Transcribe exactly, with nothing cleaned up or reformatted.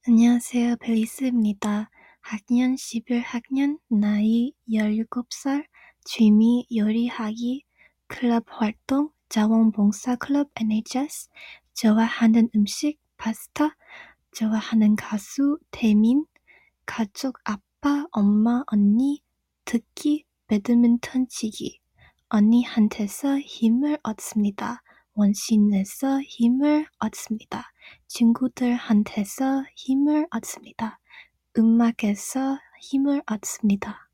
안녕하세요. 벨리스입니다. 학년 십일 학년, 나이 열일곱 살, 취미 요리하기, 클럽 활동, 자원봉사 클럽 엔에이치에스, 좋아하는 음식 파스타, 좋아하는 가수 태민, 가족 아빠, 엄마, 언니, 특히 배드민턴 치기. 언니한테서 힘을 얻습니다. 원신에서 힘을 얻습니다. 친구들한테서 힘을 얻습니다. 음악에서 힘을 얻습니다.